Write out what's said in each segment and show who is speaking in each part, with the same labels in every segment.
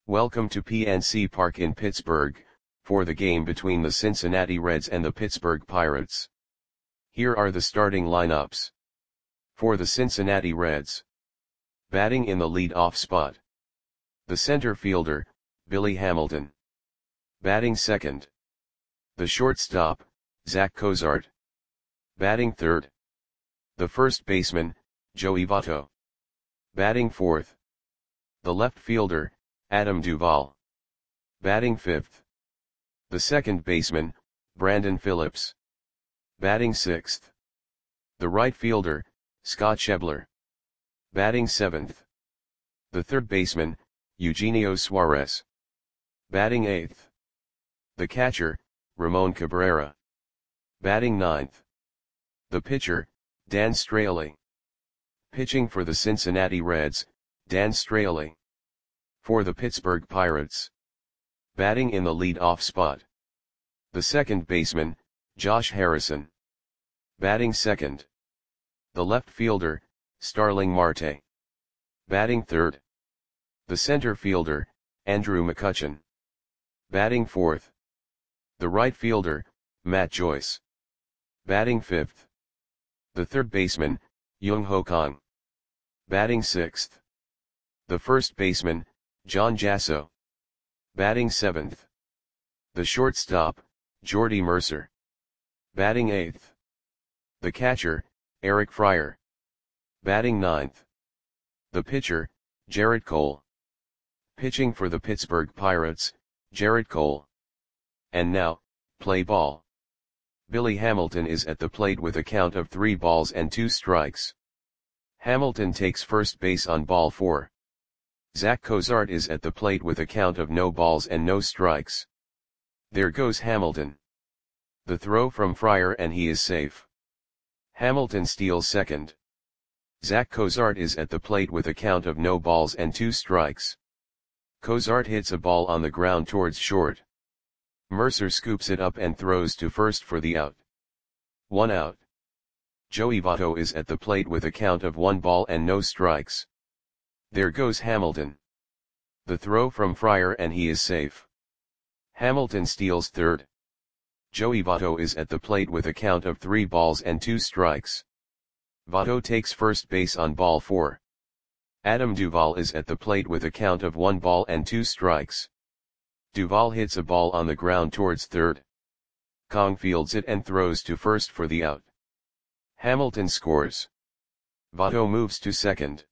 Speaker 1: Welcome to PNC Park in Pittsburgh, for the game between the Cincinnati Reds and the Pittsburgh Pirates. Here are the starting lineups. For the Cincinnati Reds. Batting in the lead-off spot. The center fielder, Billy Hamilton. Batting second. The shortstop, Zach Cozart. Batting third. The first baseman, Joey Votto. Batting fourth. The left fielder, Adam Duvall. Batting fifth. The second baseman, Brandon Phillips. Batting sixth. The right fielder, Scott Schebler. Batting seventh. The third baseman, Eugenio Suarez. Batting eighth. The catcher, Ramon Cabrera. Batting ninth. The pitcher, Dan Straily. Pitching for the Cincinnati Reds, Dan Straily. For the Pittsburgh Pirates. Batting in the lead-off spot. The second baseman, Josh Harrison. Batting second. The left fielder, Starling Marte. Batting third. The center fielder, Andrew McCutchen. Batting fourth. The right fielder, Matt Joyce. Batting fifth. The third baseman, Young Ho Kang. Batting sixth. The first baseman, John Jasso. Batting seventh. The shortstop, Jordy Mercer. Batting eighth. The catcher, Eric Fryer. Batting ninth. The pitcher, Jarrett Cole. Pitching for the Pittsburgh Pirates, Jarrett Cole. And now, play ball. Billy Hamilton is at the plate with a count of 3 balls and 2 strikes. Hamilton takes first base on ball 4. Zach Cozart is at the plate with a count of no balls and no strikes. There goes Hamilton. The throw from Fryer and he is safe. Hamilton steals second. Zach Cozart is at the plate with a count of no balls and 2 strikes. Cozart hits a ball on the ground towards short. Mercer scoops it up and throws to first for the out. 1 out. Joey Votto is at the plate with a count of 1 ball and no strikes. There goes Hamilton. The throw from Fryer and he is safe. Hamilton steals third. Joey Votto is at the plate with a count of 3 balls and 2 strikes. Votto takes first base on ball 4. Adam Duvall is at the plate with a count of 1 ball and 2 strikes. Duvall hits a ball on the ground towards third. Kang fields it and throws to first for the out. Hamilton scores. Votto moves to second.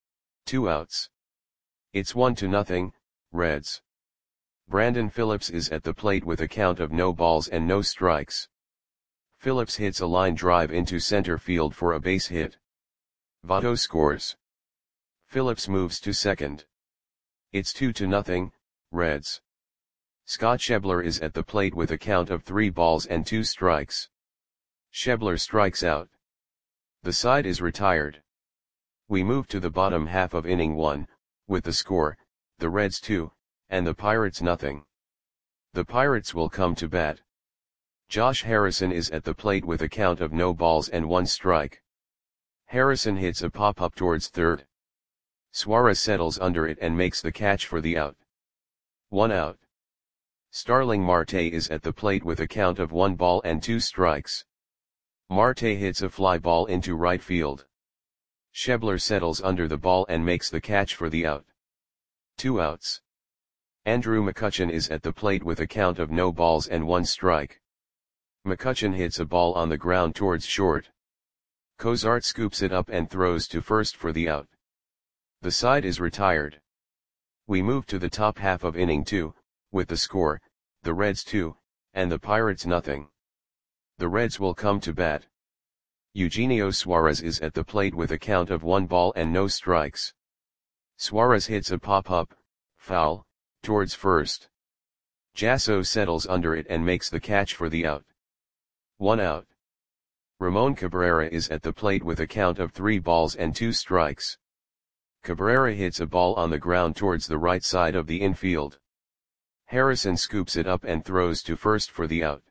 Speaker 1: 2 outs. It's 1-0, Reds. Brandon Phillips is at the plate with a count of no balls and no strikes. Phillips hits a line drive into center field for a base hit. Votto scores. Phillips moves to second. It's 2-0, Reds. Scott Schebler is at the plate with a count of 3 balls and 2 strikes. Schebler strikes out. The side is retired. We move to the bottom half of inning 1, with the score, the Reds 2, and the Pirates nothing. The Pirates will come to bat. Josh Harrison is at the plate with a count of no balls and 1 strike. Harrison hits a pop-up towards third. Suarez settles under it and makes the catch for the out. 1 out. Starling Marte is at the plate with a count of 1 ball and 2 strikes. Marte hits a fly ball into right field. Schebler settles under the ball and makes the catch for the out. 2 outs. Andrew McCutchen is at the plate with a count of no balls and 1 strike. McCutchen hits a ball on the ground towards short. Cozart scoops it up and throws to first for the out. The side is retired. We move to the top half of inning 2, with the score, the Reds 2, and the Pirates nothing. The Reds will come to bat. Eugenio Suarez is at the plate with a count of 1 ball and no strikes. Suarez hits a pop-up, foul, towards first. Jasso settles under it and makes the catch for the out. 1 out. Ramon Cabrera is at the plate with a count of 3 balls and 2 strikes. Cabrera hits a ball on the ground towards the right side of the infield. Harrison scoops it up and throws to first for the out.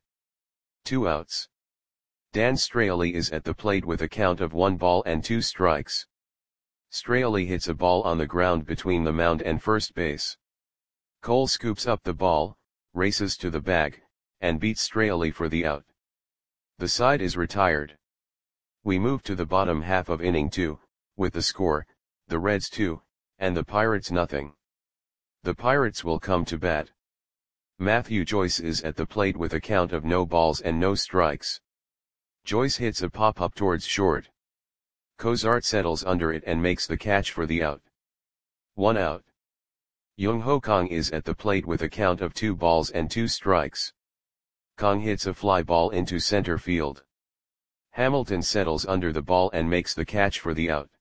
Speaker 1: 2 outs. Dan Straily is at the plate with a count of 1 ball and 2 strikes. Straily hits a ball on the ground between the mound and first base. Cole scoops up the ball, races to the bag, and beats Straley for the out. The side is retired. We move to the bottom half of inning 2, with the score, the Reds 2, and the Pirates nothing. The Pirates will come to bat. Matthew Joyce is at the plate with a count of no balls and no strikes. Joyce hits a pop-up towards short. Cozart settles under it and makes the catch for the out. 1 out. Jung Ho Kang is at the plate with a count of 2 balls and 2 strikes. Kang hits a fly ball into center field. Hamilton settles under the ball and makes the catch for the out.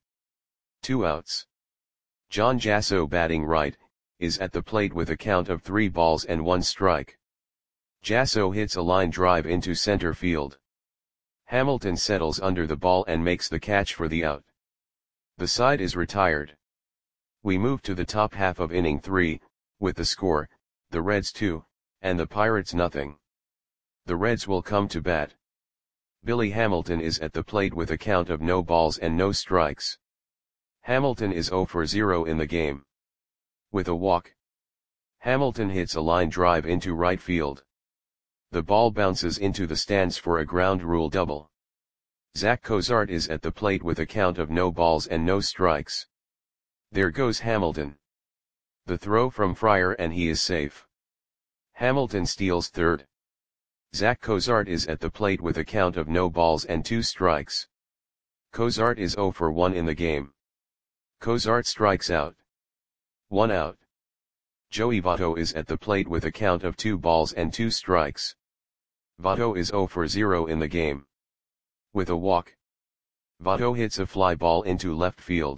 Speaker 1: 2 outs. John Jasso, batting right, is at the plate with a count of 3 balls and 1 strike. Jasso hits a line drive into center field. Hamilton settles under the ball and makes the catch for the out. The side is retired. We move to the top half of inning 3, with the score, the Reds 2, and the Pirates nothing. The Reds will come to bat. Billy Hamilton is at the plate with a count of no balls and no strikes. Hamilton is 0 for 0 in the game. With a walk, Hamilton hits a line drive into right field. The ball bounces into the stands for a ground rule double. Zach Cozart is at the plate with a count of no balls and no strikes. There goes Hamilton. The throw from Fryer and he is safe. Hamilton steals third. Zach Cozart is at the plate with a count of no balls and 2 strikes. Cozart is 0 for 1 in the game. Cozart strikes out. 1 out. Joey Votto is at the plate with a count of 2 balls and 2 strikes. Votto is 0 for 0 in the game. With a walk, Votto hits a fly ball into left field.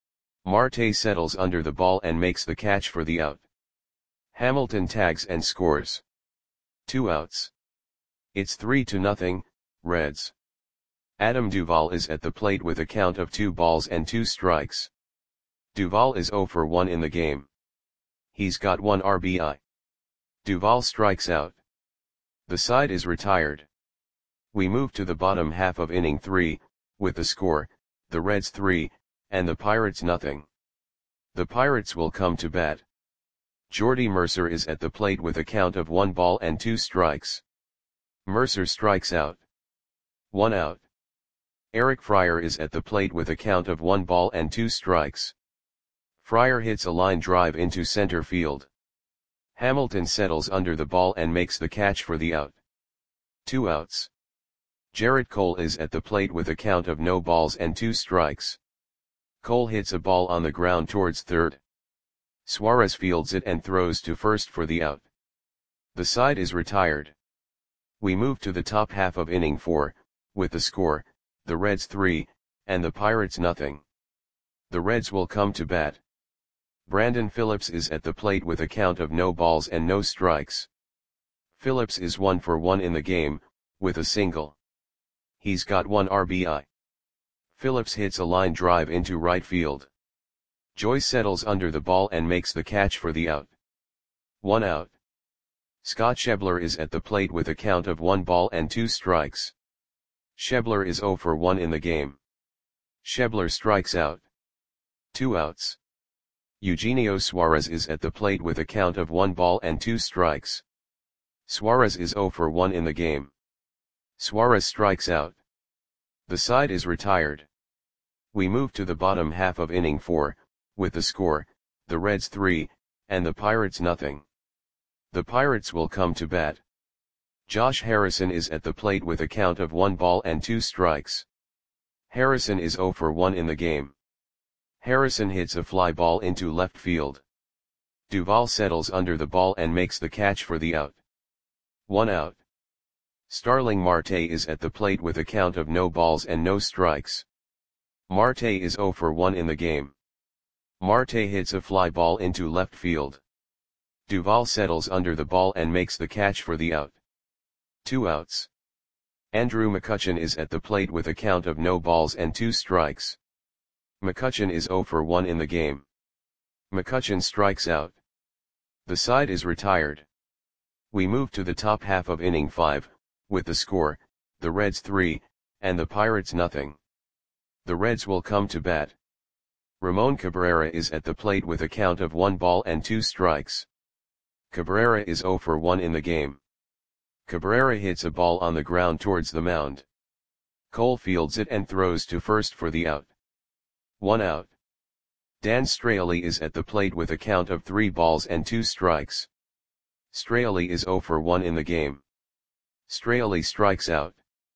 Speaker 1: Marte settles under the ball and makes the catch for the out. Hamilton tags and scores. 2 outs. It's 3-0, Reds. Adam Duvall is at the plate with a count of 2 balls and 2 strikes. Duvall is 0 for 1 in the game. He's got 1 RBI. Duvall strikes out. The side is retired. We move to the bottom half of inning 3, with the score, the Reds 3, and the Pirates nothing. The Pirates will come to bat. Jordy Mercer is at the plate with a count of 1 ball and 2 strikes. Mercer strikes out. 1 out. Eric Fryer is at the plate with a count of 1 ball and 2 strikes. Fryer hits a line drive into center field. Hamilton settles under the ball and makes the catch for the out. 2 outs. Jarrett Cole is at the plate with a count of no balls and 2 strikes. Cole hits a ball on the ground towards third. Suarez fields it and throws to first for the out. The side is retired. We move to the top half of inning 4, with the score, the Reds 3, and the Pirates nothing. The Reds will come to bat. Brandon Phillips is at the plate with a count of no balls and no strikes. Phillips is 1 for 1 in the game, with a single. He's got 1 RBI. Phillips hits a line drive into right field. Joyce settles under the ball and makes the catch for the out. 1 out. Scott Schebler is at the plate with a count of 1 ball and 2 strikes. Schebler is 0 for 1 in the game. Schebler strikes out. 2 outs. Eugenio Suarez is at the plate with a count of 1 ball and 2 strikes. Suarez is 0 for 1 in the game. Suarez strikes out. The side is retired. We move to the bottom half of inning 4, with the score, the Reds 3, and the Pirates nothing. The Pirates will come to bat. Josh Harrison is at the plate with a count of 1 ball and 2 strikes. Harrison is 0 for 1 in the game. Harrison hits a fly ball into left field. Duvall settles under the ball and makes the catch for the out. 1 out. Starling Marte is at the plate with a count of no balls and no strikes. Marte is 0 for 1 in the game. Marte hits a fly ball into left field. Duvall settles under the ball and makes the catch for the out. 2 outs. Andrew McCutchen is at the plate with a count of no balls and 2 strikes. McCutchen is 0 for 1 in the game. McCutchen strikes out. The side is retired. We move to the top half of inning 5, with the score, the Reds 3, and the Pirates nothing. The Reds will come to bat. Ramon Cabrera is at the plate with a count of 1 ball and 2 strikes. Cabrera is 0 for 1 in the game. Cabrera hits a ball on the ground towards the mound. Cole fields it and throws to first for the out. 1 out. Dan Straily is at the plate with a count of 3 balls and 2 strikes. Straily is 0 for 1 in the game. Straily strikes out.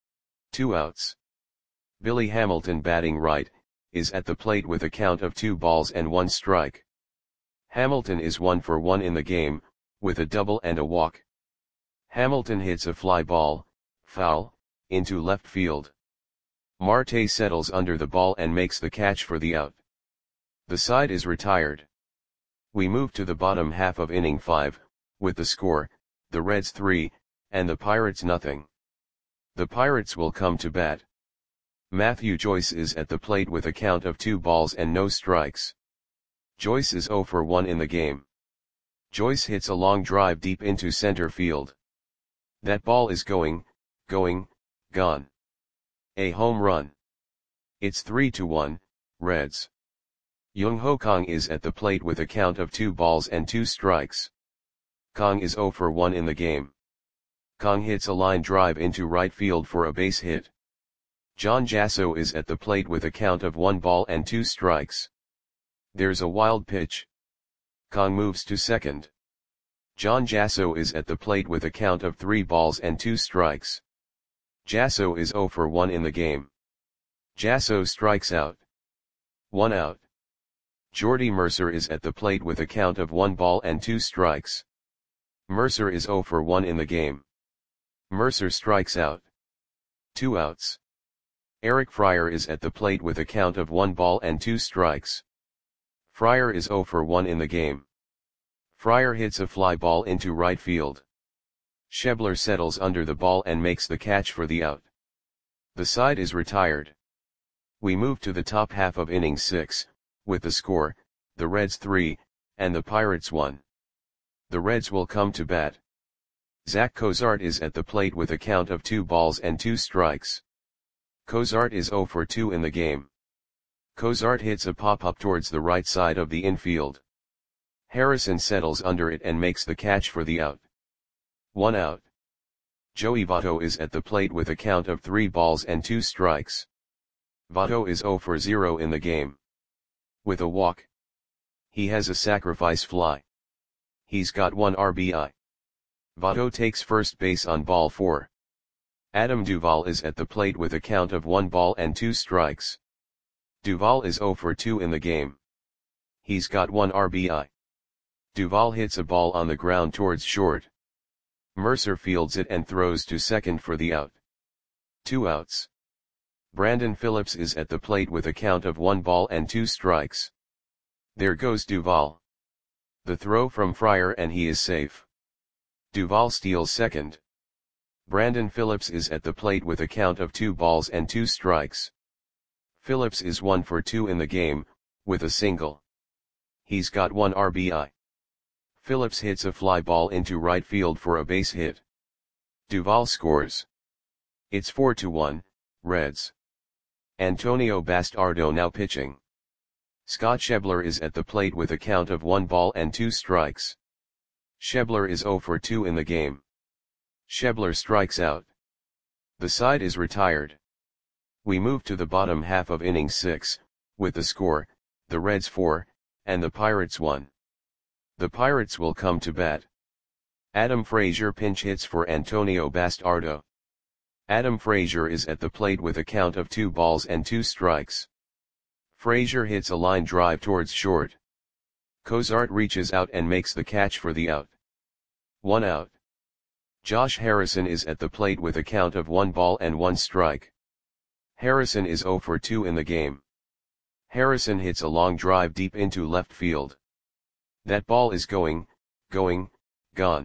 Speaker 1: 2 outs. Billy Hamilton, batting right, is at the plate with a count of 2 balls and 1 strike. Hamilton is 1 for 1 in the game, with a double and a walk. Hamilton hits a fly ball, foul, into left field. Marte settles under the ball and makes the catch for the out. The side is retired. We move to the bottom half of inning 5, with the score, the Reds 3, and the Pirates nothing. The Pirates will come to bat. Matthew Joyce is at the plate with a count of 2 balls and no strikes. Joyce is 0 for 1 in the game. Joyce hits a long drive deep into center field. That ball is going, gone. A home run. It's 3-1, Reds. Jung Ho Kang is at the plate with a count of 2 balls and 2 strikes. Kang is 0 for 1 in the game. Kang hits a line drive into right field for a base hit. John Jasso is at the plate with a count of 1 ball and 2 strikes. There's a wild pitch. Kang moves to second. John Jasso is at the plate with a count of 3 balls and 2 strikes. Jasso is 0 for 1 in the game. Jasso strikes out. 1 out. Jordy Mercer is at the plate with a count of 1 ball and 2 strikes. Mercer is 0 for 1 in the game. Mercer strikes out. 2 outs. Eric Fryer is at the plate with a count of 1 ball and 2 strikes. Fryer is 0 for 1 in the game. Fryer hits a fly ball into right field. Schebler settles under the ball and makes the catch for the out. The side is retired. We move to the top half of inning 6, with the score, the Reds 3, and the Pirates 1. The Reds will come to bat. Zach Cozart is at the plate with a count of 2 balls and 2 strikes. Cozart is 0 for 2 in the game. Cozart hits a pop-up towards the right side of the infield. Harrison settles under it and makes the catch for the out. 1 out. Joey Votto is at the plate with a count of 3 balls and 2 strikes. Votto is 0 for 0 in the game. With a walk. He has a sacrifice fly. He's got 1 RBI. Votto takes first base on ball 4. Adam Duvall is at the plate with a count of 1 ball and 2 strikes. Duvall is 0 for 2 in the game. He's got 1 RBI. Duvall hits a ball on the ground towards short. Mercer fields it and throws to second for the out. 2 outs. Brandon Phillips is at the plate with a count of 1 ball and 2 strikes. There goes Duvall. The throw from Fryer and he is safe. Duvall steals second. Brandon Phillips is at the plate with a count of 2 balls and 2 strikes. Phillips is 1 for 2 in the game, with a single. He's got 1 RBI. Phillips hits a fly ball into right field for a base hit. Duvall scores. It's 4-1, Reds. Antonio Bastardo now pitching. Scott Schebler is at the plate with a count of 1 ball and 2 strikes. Schebler is 0 for 2 in the game. Schebler strikes out. The side is retired. We move to the bottom half of inning 6, with the score, the Reds 4, and the Pirates 1. The Pirates will come to bat. Adam Frazier pinch hits for Antonio Bastardo. Adam Frazier is at the plate with a count of 2 balls and 2 strikes. Frazier hits a line drive towards short. Cozart reaches out and makes the catch for the out. 1 out. Josh Harrison is at the plate with a count of 1 ball and 1 strike. Harrison is 0 for 2 in the game. Harrison hits a long drive deep into left field. That ball is going, gone.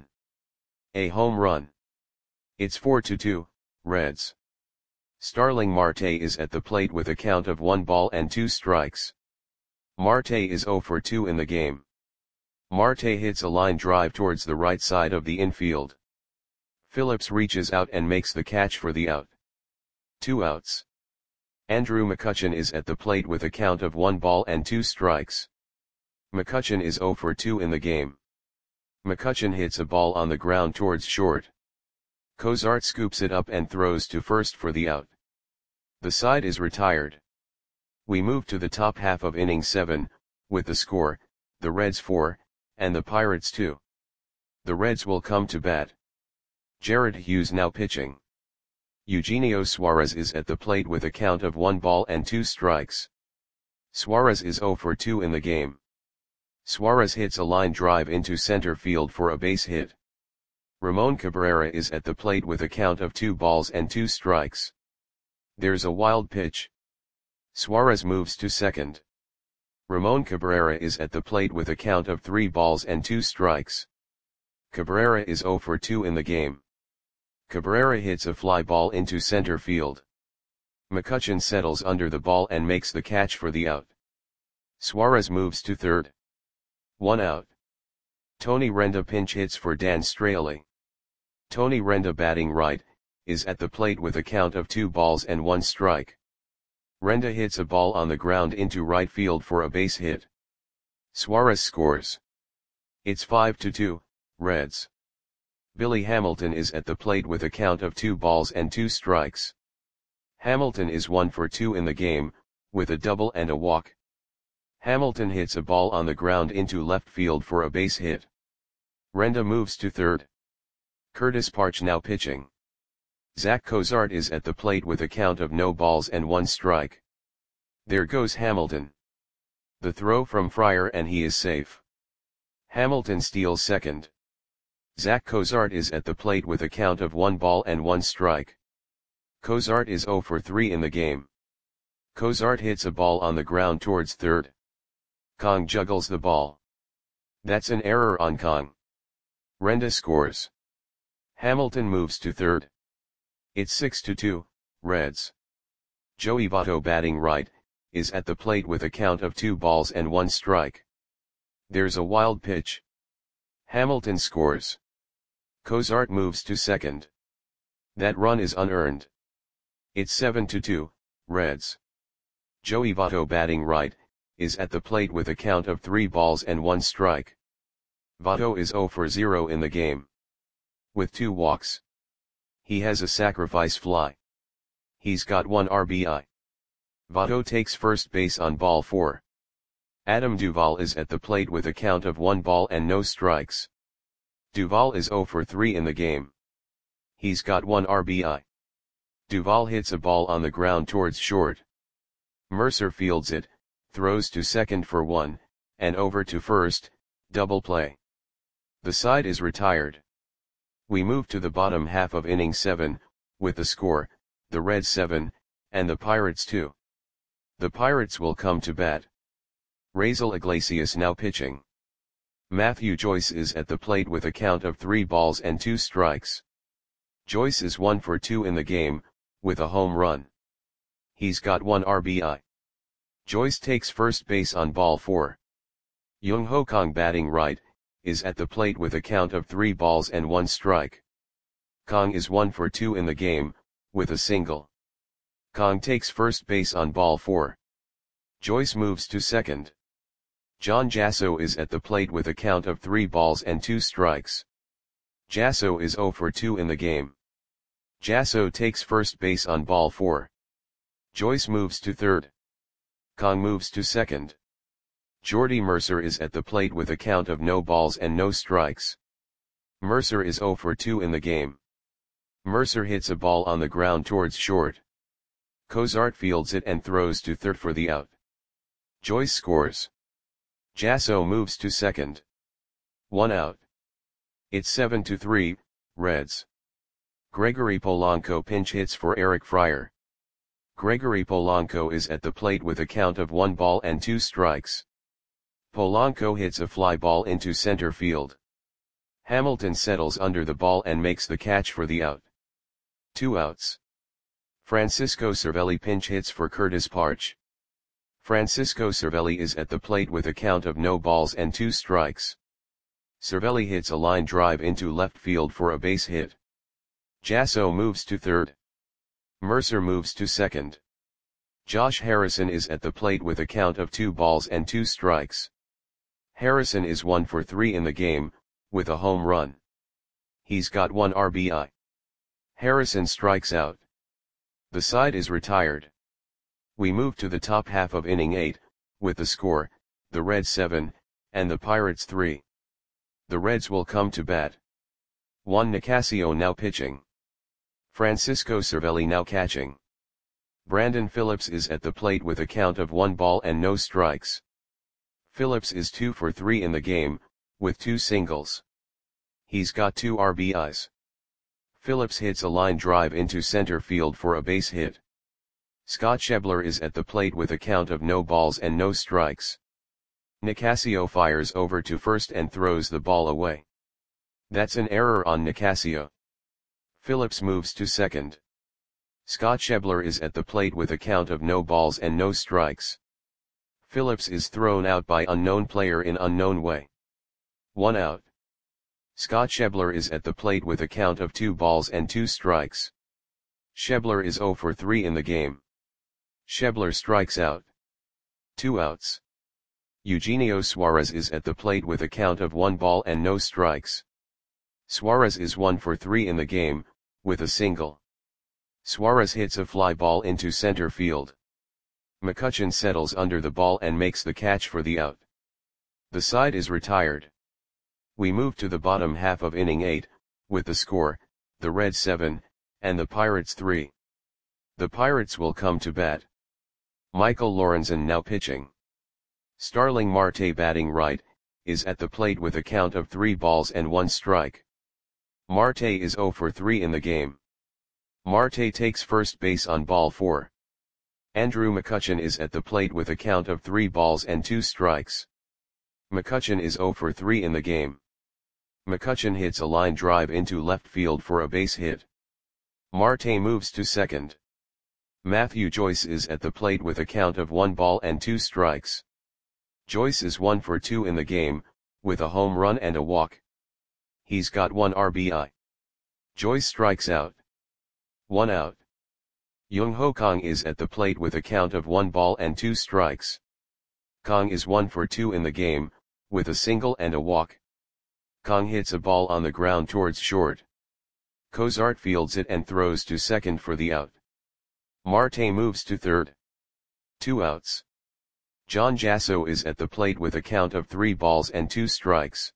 Speaker 1: A home run. It's 4-2, Reds. Starling Marte is at the plate with a count of 1 ball and 2 strikes. Marte is 0 for 2 in the game. Marte hits a line drive towards the right side of the infield. Phillips reaches out and makes the catch for the out. 2 outs. Andrew McCutchen is at the plate with a count of 1 ball and 2 strikes. McCutchen is 0 for 2 in the game. McCutcheon hits a ball on the ground towards short. Cozart scoops it up and throws to first for the out. The side is retired. We move to the top half of inning 7, with the score, the Reds 4, and the Pirates 2. The Reds will come to bat. Jared Hughes now pitching. Eugenio Suarez is at the plate with a count of 1 ball and 2 strikes. Suarez is 0 for 2 in the game. Suarez hits a line drive into center field for a base hit. Ramon Cabrera is at the plate with a count of 2 balls and 2 strikes. There's a wild pitch. Suarez moves to second. Ramon Cabrera is at the plate with a count of 3 balls and 2 strikes. Cabrera is 0 for 2 in the game. Cabrera hits a fly ball into center field. McCutcheon settles under the ball and makes the catch for the out. Suarez moves to third. 1 out. Tony Renda pinch hits for Dan Straley. Tony Renda batting right, is at the plate with a count of 2 balls and 1 strike. Renda hits a ball on the ground into right field for a base hit. Suarez scores. It's 5-2, Reds. Billy Hamilton is at the plate with a count of 2 balls and 2 strikes. Hamilton is 1 for 2 in the game, with a double and a walk. Hamilton hits a ball on the ground into left field for a base hit. Renda moves to third. Curtis Parch now pitching. Zach Cozart is at the plate with a count of no balls and 1 strike. There goes Hamilton. The throw from Fryer and he is safe. Hamilton steals second. Zach Cozart is at the plate with a count of 1 ball and 1 strike. Cozart is 0 for 3 in the game. Cozart hits a ball on the ground towards third. Kong juggles the ball. That's an error on Kong. Renda scores. Hamilton moves to third. It's 6-2, Reds. Joey Votto batting right, is at the plate with a count of 2 balls and 1 strike. There's a wild pitch. Hamilton scores. Cozart moves to second. That run is unearned. It's 7-2, Reds. Joey Votto batting right, is at the plate with a count of 3 balls and 1 strike. Votto is 0 for 0 in the game. With 2 walks. He has a sacrifice fly. He's got 1 RBI. Votto takes first base on ball 4. Adam Duvall is at the plate with a count of 1 ball and no strikes. Duvall is 0 for 3 in the game. He's got 1 RBI. Duvall hits a ball on the ground towards short. Mercer fields it, throws to second for 1, and over to first, double play. The side is retired. We move to the bottom half of inning 7, with the score, the Reds 7, and the Pirates 2. The Pirates will come to bat. Raisel Iglesias now pitching. Matthew Joyce is at the plate with a count of 3 balls and 2 strikes. Joyce is 1 for 2 in the game, with a home run. He's got 1 RBI. Joyce takes first base on ball 4. Young Ho Kong batting right, is at the plate with a count of 3 balls and 1 strike. Kong is 1 for 2 in the game, with a single. Kong takes first base on ball 4. Joyce moves to second. John Jasso is at the plate with a count of 3 balls and 2 strikes. Jasso is 0 for 2 in the game. Jasso takes first base on ball 4. Joyce moves to third. Kong moves to second. Jordy Mercer is at the plate with a count of no balls and no strikes. Mercer is 0 for 2 in the game. Mercer hits a ball on the ground towards short. Cozart fields it and throws to third for the out. Joyce scores. Jasso moves to second. 1 out. It's 7-3, Reds. Gregory Polanco pinch hits for Eric Fryer. Gregory Polanco is at the plate with a count of 1 ball and 2 strikes. Polanco hits a fly ball into center field. Hamilton settles under the ball and makes the catch for the out. 2 outs. Francisco Cervelli pinch hits for Curtis Parch. Francisco Cervelli is at the plate with a count of no balls and 2 strikes. Cervelli hits a line drive into left field for a base hit. Jasso moves to third. Mercer moves to second. Josh Harrison is at the plate with a count of 2 balls and 2 strikes. Harrison is 1 for 3 in the game, with a home run. He's got 1 RBI. Harrison strikes out. The side is retired. We move to the top half of inning 8, with the score, the Reds 7, and the Pirates 3. The Reds will come to bat. Juan Nicasio now pitching. Francisco Cervelli now catching. Brandon Phillips is at the plate with a count of 1 ball and no strikes. Phillips is 2 for 3 in the game, with 2 singles. He's got 2 RBIs. Phillips hits a line drive into center field for a base hit. Scott Schebler is at the plate with a count of no balls and no strikes. Nicasio fires over to first and throws the ball away. That's an error on Nicasio. Phillips moves to second. Scott Schebler is at the plate with a count of no balls and no strikes. Phillips is thrown out by unknown player in unknown way. 1 out. Scott Schebler is at the plate with a count of 2 balls and 2 strikes. Schebler is 0 for 3 in the game. Schebler strikes out. 2 outs. Eugenio Suarez is at the plate with a count of 1 ball and no strikes. Suarez is 1 for 3 in the game, with a single. Suarez hits a fly ball into center field. McCutchen settles under the ball and makes the catch for the out. The side is retired. We move to the bottom half of inning 8, with the score, the Reds 7, and the Pirates 3. The Pirates will come to bat. Michael Lorenzen now pitching. Starling Marte batting right, is at the plate with a count of 3 balls and 1 strike. Marte is 0 for 3 in the game. Marte takes first base on ball 4. Andrew McCutchen is at the plate with a count of 3 balls and 2 strikes. McCutchen is 0 for 3 in the game. McCutchen hits a line drive into left field for a base hit. Marte moves to second. Matthew Joyce is at the plate with a count of 1 ball and 2 strikes. Joyce is 1 for 2 in the game, with a home run and a walk. He's got 1 RBI. Joyce strikes out. 1 out. Jung Ho Kang is at the plate with a count of 1 ball and 2 strikes. Kang is 1 for 2 in the game, with a single and a walk. Kang hits a ball on the ground towards short. Cozart fields it and throws to second for the out. Marte moves to third. 2 outs. John Jasso is at the plate with a count of 3 balls and 2 strikes.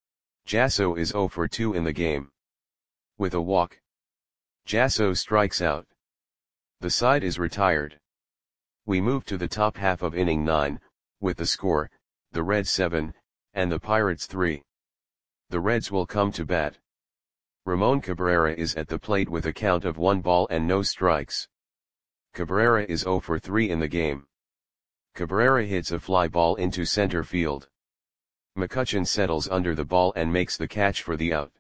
Speaker 1: Jasso is 0 for 2 in the game. With a walk. Jasso strikes out. The side is retired. We move to the top half of inning 9, with the score, the Reds 7, and the Pirates 3. The Reds will come to bat. Ramon Cabrera is at the plate with a count of 1 ball and no strikes. Cabrera is 0 for 3 in the game. Cabrera hits a fly ball into center field. McCutchen settles under the ball and makes the catch for the out.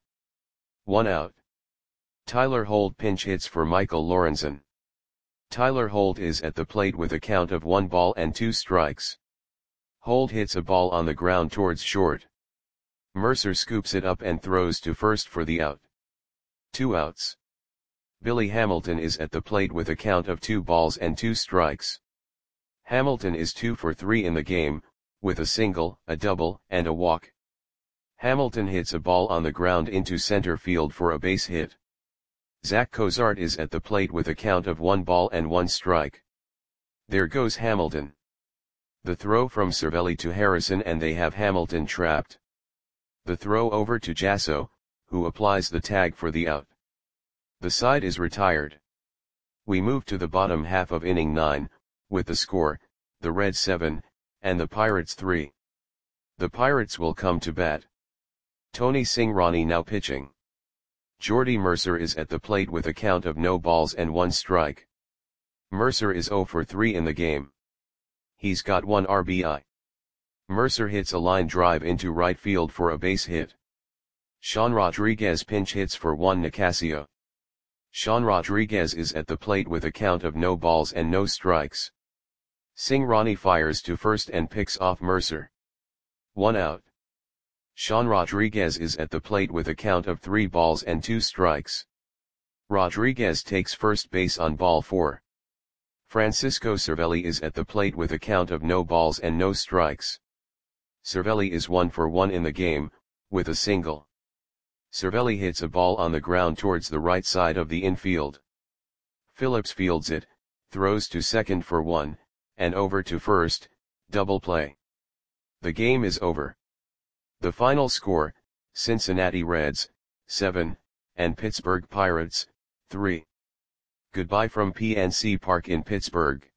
Speaker 1: 1 out. Tyler Holt pinch hits for Michael Lorenzen. Tyler Holt is at the plate with a count of 1 ball and 2 strikes. Holt hits a ball on the ground towards short. Mercer scoops it up and throws to first for the out. 2 outs. Billy Hamilton is at the plate with a count of 2 balls and 2 strikes. Hamilton is 2 for 3 in the game, with a single, a double, and a walk. Hamilton hits a ball on the ground into center field for a base hit. Zach Cozart is at the plate with a count of 1 ball and 1 strike. There goes Hamilton. The throw from Cervelli to Harrison and they have Hamilton trapped. The throw over to Jasso, who applies the tag for the out. The side is retired. We move to the bottom half of inning 9, with the score, the Reds 7, and the Pirates 3. The Pirates will come to bat. Tony Cingrani now pitching. Jordy Mercer is at the plate with a count of no balls and 1 strike. Mercer is 0 for 3 in the game. He's got 1 RBI. Mercer hits a line drive into right field for a base hit. Sean Rodriguez pinch hits for Juan Nicasio. Sean Rodriguez is at the plate with a count of no balls and no strikes. Cingrani fires to first and picks off Mercer. 1 out. Sean Rodriguez is at the plate with a count of 3 balls and 2 strikes. Rodriguez takes first base on ball 4. Francisco Cervelli is at the plate with a count of no balls and no strikes. Cervelli is 1 for 1 in the game, with a single. Cervelli hits a ball on the ground towards the right side of the infield. Phillips fields it, throws to second for 1, and over to first, double play. The game is over. The final score, Cincinnati Reds, 7, and Pittsburgh Pirates, 3. Goodbye from PNC Park in Pittsburgh.